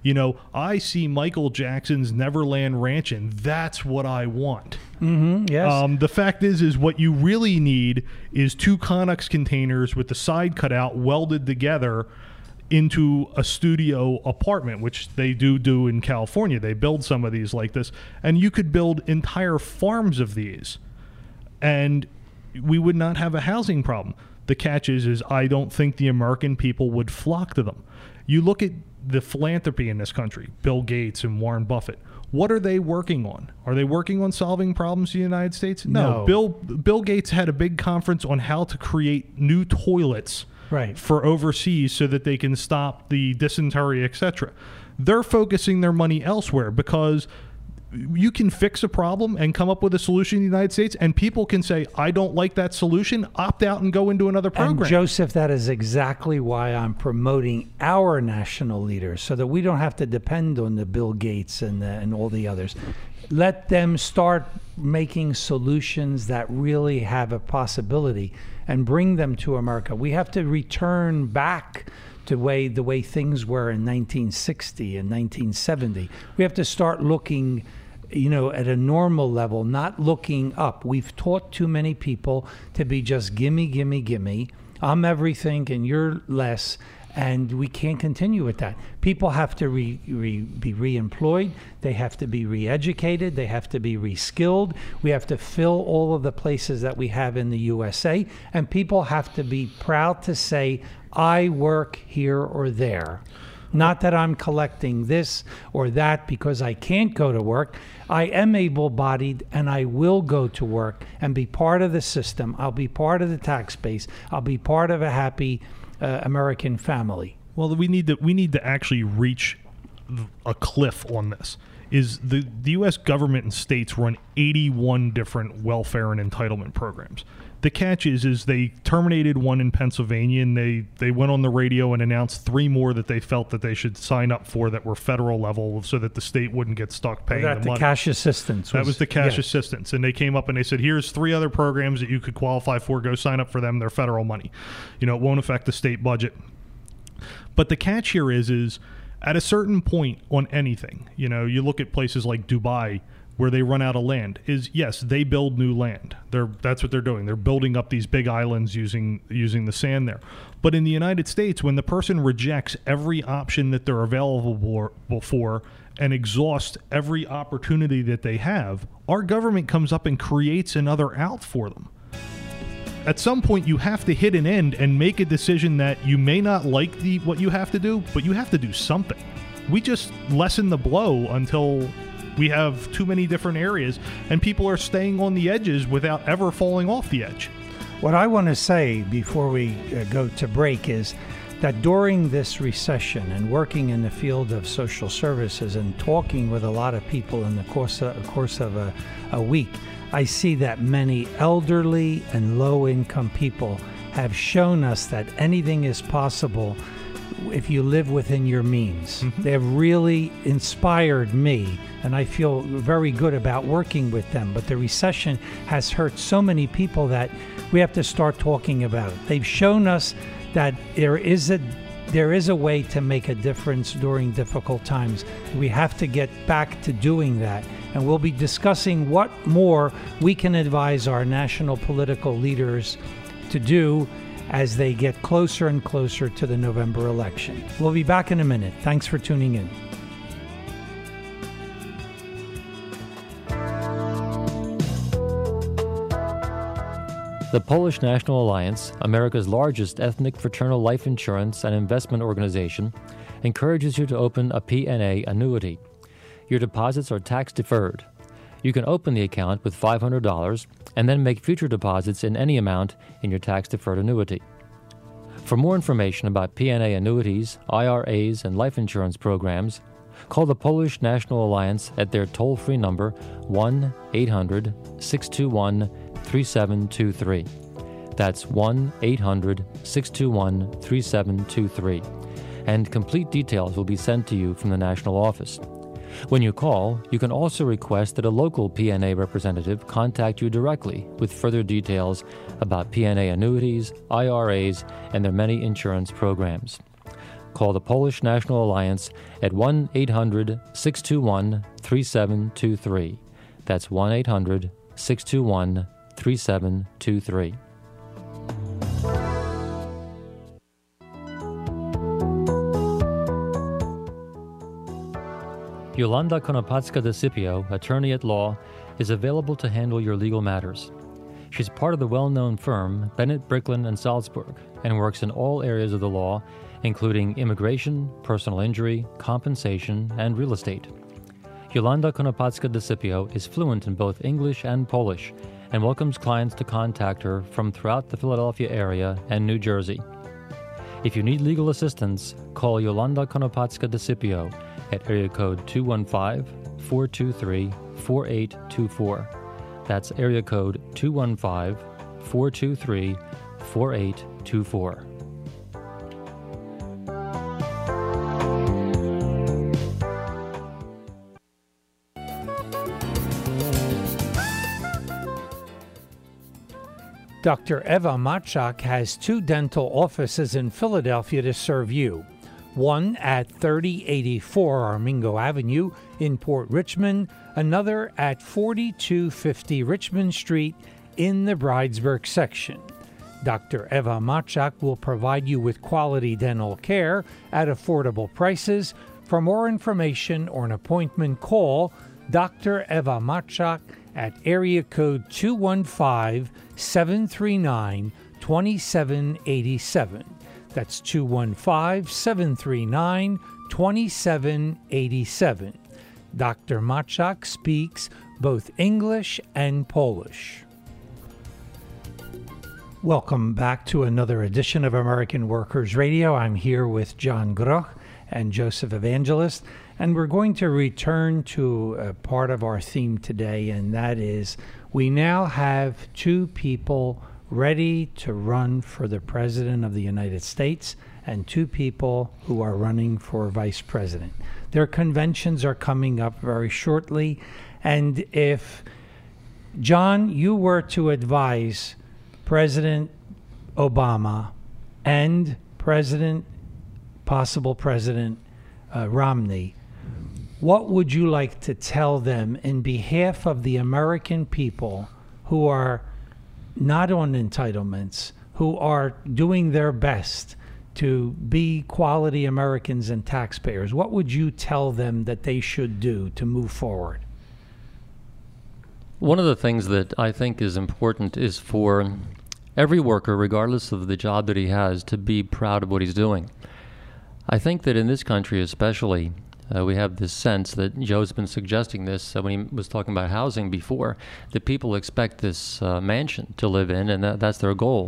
I see Michael Jackson's Neverland Ranch, and that's what I want. Mm-hmm, yes. The fact is what you really need is 2 Connex containers with the side cut out, welded together into a studio apartment, which they do in California. They build some of these like this, and you could build entire farms of these, and we would not have a housing problem. The catch is I don't think the American people would flock to them. You look at the philanthropy in this country, Bill Gates and Warren Buffett. What are they working on? Are they working on solving problems in the United States? No. Bill Gates had a big conference on how to create new toilets for overseas so that they can stop the dysentery, etc. They're focusing their money elsewhere because you can fix a problem and come up with a solution in the United States, and people can say, I don't like that solution, opt out and go into another program. And Joseph, that is exactly why I'm promoting our national leaders, so that we don't have to depend on the Bill Gates and all the others. Let them start making solutions that really have a possibility and bring them to America. We have to return back to the way things were in 1960 and 1970. We have to start looking, at a normal level, not looking up. We've taught too many people to be just gimme, gimme, gimme. I'm everything and you're less, and we can't continue with that. People have to be re-employed. They have to be re-educated. They have to be re-skilled. We have to fill all of the places that we have in the USA, and people have to be proud to say, I work here or there. Not that I'm collecting this or that because I can't go to work. I am able-bodied, and I will go to work and be part of the system. I'll be part of the tax base. I'll be part of a happy American family. Well, we need to actually reach a cliff on this. Is the U.S. government and states run 81 different welfare and entitlement programs. The catch is they terminated one in Pennsylvania, and they went on the radio and announced 3 more that they felt that they should sign up for that were federal level so that the state wouldn't get stuck paying the money. Cash assistance. That was the cash assistance. And they came up and they said, here's 3 other programs that you could qualify for. Go sign up for them. They're federal money. It won't affect the state budget. But the catch here is at a certain point on anything, you look at places like Dubai, where they run out of land is, yes, they build new land. That's what they're doing. They're building up these big islands using the sand there. But in the United States, when the person rejects every option that they're available for and exhausts every opportunity that they have, our government comes up and creates another out for them. At some point, you have to hit an end and make a decision that you may not like what you have to do, but you have to do something. We just lessen the blow until we have too many different areas and people are staying on the edges without ever falling off the edge. What I want to say before we go to break is that during this recession and working in the field of social services and talking with a lot of people in the course of a week, I see that many elderly and low-income people have shown us that anything is possible if you live within your means. Mm-hmm. They have really inspired me, and I feel very good about working with them. But the recession has hurt so many people that we have to start talking about it. They've shown us that there is a way to make a difference during difficult times. We have to get back to doing that. And we'll be discussing what more we can advise our national political leaders to do as they get closer and closer to the November election. We'll be back in a minute. Thanks for tuning in. The Polish National Alliance, America's largest ethnic fraternal life insurance and investment organization, encourages you to open a P&A annuity. Your deposits are tax-deferred. You can open the account with $500 and then make future deposits in any amount in your tax-deferred annuity. For more information about P&A annuities, IRAs, and life insurance programs, call the Polish National Alliance at their toll-free number 1-800-621-3723. That's 1-800-621-3723. And complete details will be sent to you from the national office. When you call, you can also request that a local P&A representative contact you directly with further details about P&A annuities, IRAs, and their many insurance programs. Call the Polish National Alliance at 1-800-621-3723. That's 1-800-621-3723. Yolanda Konopacka de Scipio, attorney at law, is available to handle your legal matters. She's part of the well-known firm Bennett, Bricklin & Salzburg and works in all areas of the law, including immigration, personal injury, compensation, and real estate. Yolanda Konopacka de Scipio is fluent in both English and Polish and welcomes clients to contact her from throughout the Philadelphia area and New Jersey. If you need legal assistance, call Yolanda Konopacka de Scipio at area code 215-423-4824. That's area code 215-423-4824. Dr. Eva Machak has 2 dental offices in Philadelphia to serve you. One at 3084 Armingo Avenue in Port Richmond, another at 4250 Richmond Street in the Bridesburg section. Dr. Eva Machak will provide you with quality dental care at affordable prices. For more information or an appointment, call Dr. Eva Machak at area code 215-739-2787. That's 215-739-2787. Dr. Machak speaks both English and Polish. Welcome back to another edition of American Workers Radio. I'm here with John Groch and Joseph Evangelist, and we're going to return to a part of our theme today, and that is we now have 2 people ready to run for the President of the United States and 2 people who are running for Vice President. Their conventions are coming up very shortly, and if, John, you were to advise President Obama and possible President Romney, what would you like to tell them in behalf of the American people who are not on entitlements, who are doing their best to be quality Americans and taxpayers? What would you tell them that they should do to move forward? One of the things that I think is important is for every worker, regardless of the job that he has, to be proud of what he's doing. I think that in this country especially, we have this sense that Joe's been suggesting this when he was talking about housing before, that people expect this mansion to live in, and that's their goal.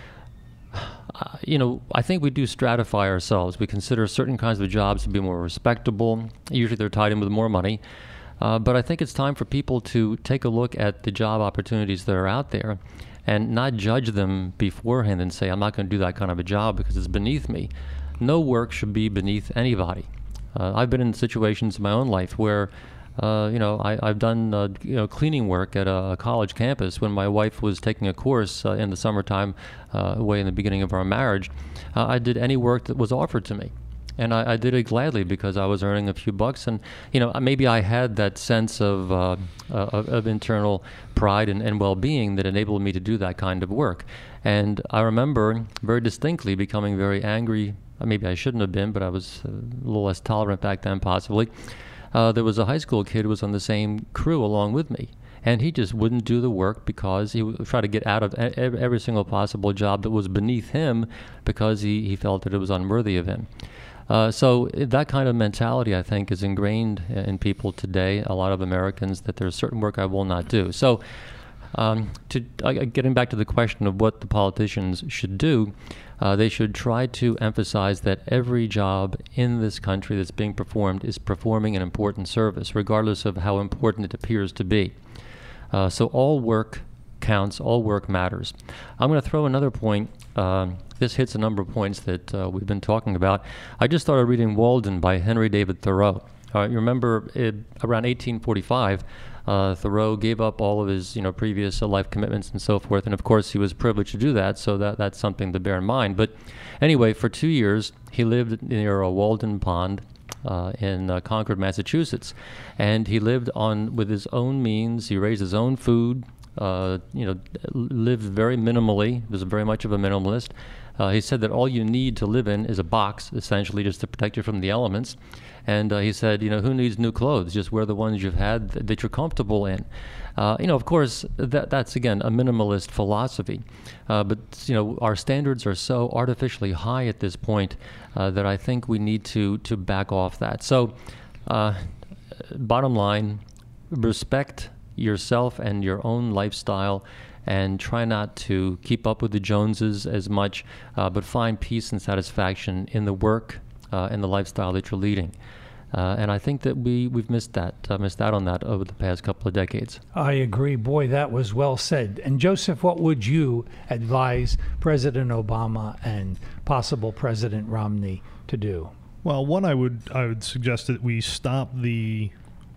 I think we do stratify ourselves. We consider certain kinds of jobs to be more respectable. Usually they're tied in with more money. But I think it's time for people to take a look at the job opportunities that are out there and not judge them beforehand and say, I'm not going to do that kind of a job because it's beneath me. No work should be beneath anybody. I've been in situations in my own life where, I've done, cleaning work at a college campus when my wife was taking a course in the summertime, way in the beginning of our marriage. I did any work that was offered to me. And I did it gladly because I was earning a few bucks, and maybe I had that sense of internal pride and well-being that enabled me to do that kind of work. And I remember very distinctly becoming very angry. Maybe I shouldn't have been, but I was a little less tolerant back then, possibly. There was a high school kid who was on the same crew along with me, and he just wouldn't do the work because he would try to get out of every single possible job that was beneath him because he felt that it was unworthy of him. So that kind of mentality, I think, is ingrained in people today, a lot of Americans, that there's certain work I will not do. So getting back to the question of what the politicians should do, they should try to emphasize that every job in this country that's being performed is performing an important service, regardless of how important it appears to be. So all work counts, all work matters. I'm going to throw another point. This hits a number of points that we've been talking about. I just started reading Walden by Henry David Thoreau. You remember around 1845, Thoreau gave up all of his previous life commitments and so forth, and of course he was privileged to do that, so that's something to bear in mind. But anyway, for 2 years he lived near a Walden Pond in Concord, Massachusetts, and he lived with his own means. He raised his own food. Lived very minimally, was very much of a minimalist. He said that all you need to live in is a box, essentially, just to protect you from the elements. And he said, who needs new clothes? Just wear the ones you've had that you're comfortable in. Of course, that's, again, a minimalist philosophy. But our standards are so artificially high at this point that I think we need to back off that. So, bottom line, respect yourself and your own lifestyle, and try not to keep up with the Joneses as much, but find peace and satisfaction in the work and the lifestyle that you're leading. And I think that we've missed out on that over the past couple of decades. I agree. Boy, that was well said. And Joseph, what would you advise President Obama and possible President Romney to do? Well, one, I would suggest that we stop the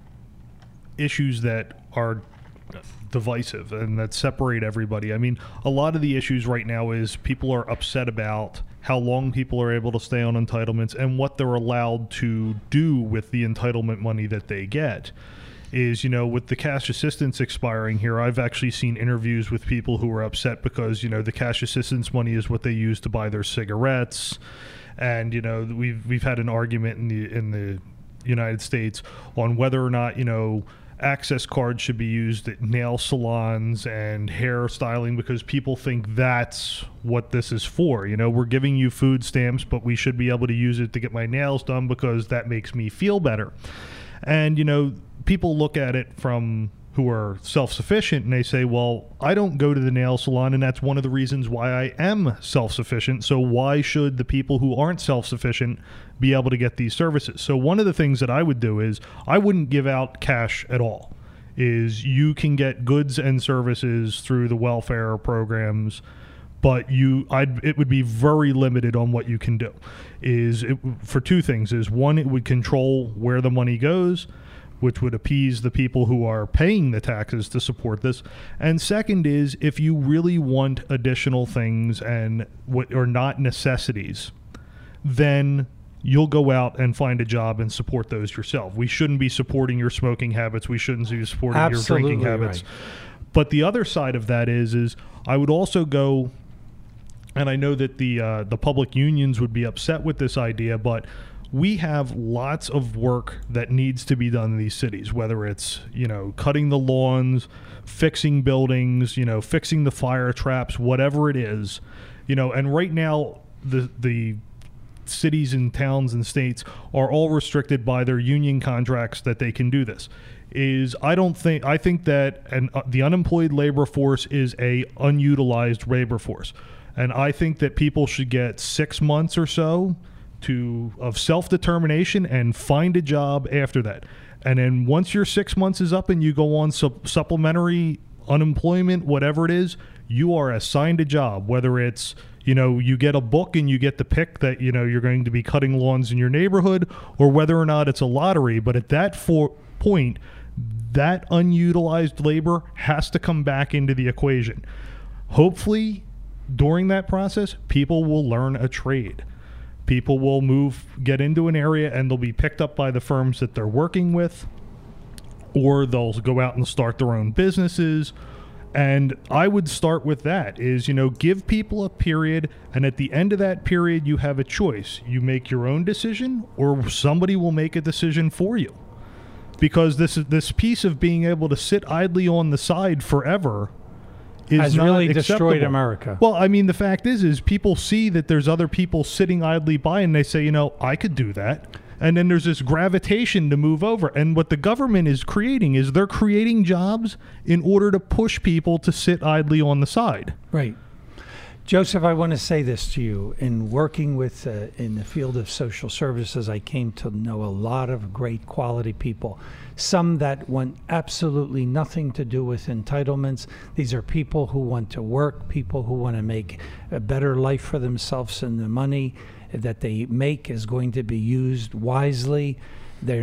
issues that are divisive and that separate everybody. I mean, a lot of the issues right now is people are upset about how long people are able to stay on entitlements and what they're allowed to do with the entitlement money that they get. Is, with the cash assistance expiring here, I've actually seen interviews with people who are upset because, the cash assistance money is what they use to buy their cigarettes. And, we've had an argument in the United States on whether or not, access cards should be used at nail salons and hair styling because people think that's what this is for. We're giving you food stamps, but we should be able to use it to get my nails done because that makes me feel better. And, people look at it from who are self-sufficient and they say, well, I don't go to the nail salon and that's one of the reasons why I am self-sufficient. So why should the people who aren't self-sufficient be able to get these services? So one of the things that I would do is I wouldn't give out cash at all. Is you can get goods and services through the welfare programs, but it would be very limited on what you can do. For two things. Is one, it would control where the money goes, which would appease the people who are paying the taxes to support this. And second is, if you really want additional things and what are not necessities, then you'll go out and find a job and support those yourself. We shouldn't be supporting your smoking habits. We shouldn't be supporting Absolutely your drinking habits. right. But the other side of that is I would also go, and I know that the public unions would be upset with this idea, but we have lots of work that needs to be done in these cities, whether it's, cutting the lawns, fixing buildings, fixing the fire traps, whatever it is, and right now the cities and towns and states are all restricted by their union contracts that they can do this. I think that the unemployed labor force is a unutilized labor force. And I think that people should get 6 months or so of self-determination and find a job after that. And then once your 6 months is up and you go on supplementary unemployment, whatever it is, you are assigned a job, whether it's, you get a book and you get to pick that, you're going to be cutting lawns in your neighborhood, or whether or not it's a lottery. But at that point, that unutilized labor has to come back into the equation. Hopefully, during that process, people will learn a trade. People will get into an area, and they'll be picked up by the firms that they're working with, or they'll go out and start their own businesses. And I would start with that is, give people a period, and at the end of that period, you have a choice. You make your own decision, or somebody will make a decision for you. Because this piece of being able to sit idly on the side forever has not really acceptable. destroyed America. Well, I mean, the fact is people see that there's other people sitting idly by, and they say, I could do that. And then there's this gravitation to move over. And what the government is creating is they're creating jobs in order to push people to sit idly on the side. Right. Joseph, I want to say this to you. In working with in the field of social services, I came to know a lot of great quality people. Some that want absolutely nothing to do with entitlements. These are people who want to work, people who want to make a better life for themselves, and the money that they make is going to be used wisely. They're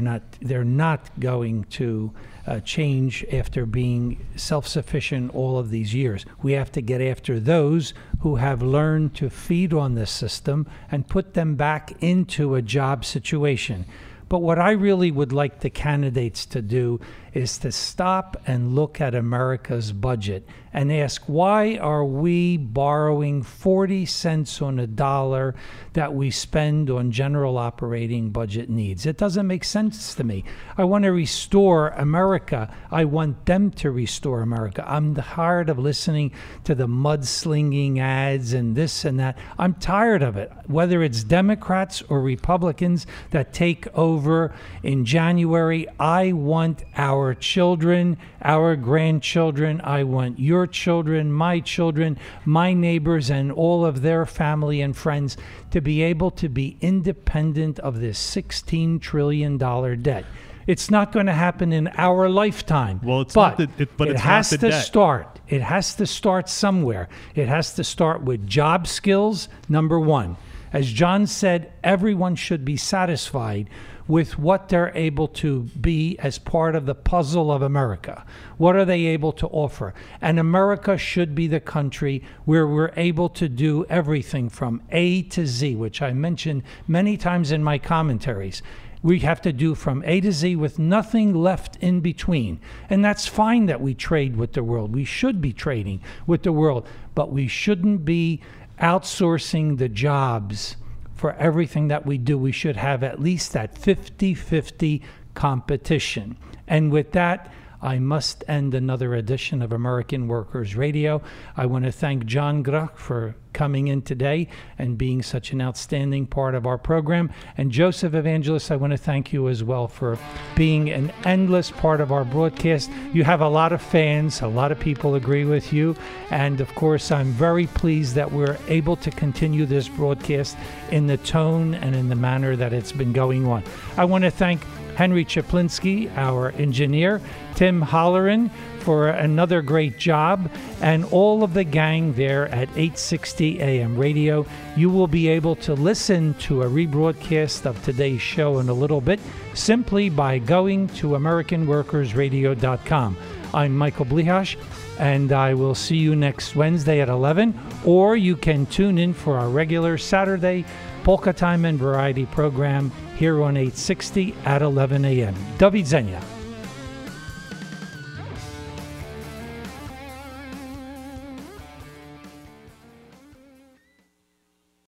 not going to change after being self-sufficient all of these years. We have to get after those who have learned to feed on this system and put them back into a job situation. But what I really would like the candidates to do is to stop and look at America's budget and ask, why are we borrowing 40 cents on a dollar that we spend on general operating budget needs? It doesn't make sense to me. I want to restore America. I want them to restore America. I'm tired of listening to the mudslinging ads and this and that. I'm tired of it. Whether it's Democrats or Republicans that take over in January, I want our children, our grandchildren, I want your children, my neighbors, and all of their family and friends to be able to be independent of this $16 trillion debt. It's not going to happen in our lifetime. Well, it has to start. It has to start somewhere. It has to start with job skills, number one. As John said, everyone should be satisfied with what they're able to be as part of the puzzle of America. What are they able to offer? And America should be the country where we're able to do everything from A to Z, which I mentioned many times in my commentaries. We have to do from A to Z with nothing left in between. And that's fine that we trade with the world. We should be trading with the world, but we shouldn't be outsourcing the jobs for everything that we do. We should have at least that 50-50 competition. And with that, I must end another edition of American Workers Radio. I want to thank John Grach for coming in today and being such an outstanding part of our program. And Joseph Evangelos, I want to thank you as well for being an endless part of our broadcast. You have a lot of fans. A lot of people agree with you. And of course, I'm very pleased that we're able to continue this broadcast in the tone and in the manner that it's been going on. I want to thank Henry Chaplinsky, our engineer, Tim Holleran for another great job, and all of the gang there at 860 AM Radio. You will be able to listen to a rebroadcast of today's show in a little bit simply by going to AmericanWorkersRadio.com. I'm Michael Blihash. And I will see you next Wednesday at 11, or you can tune in for our regular Saturday Polka Time and Variety program here on 860 at 11 a.m. Do widzenia.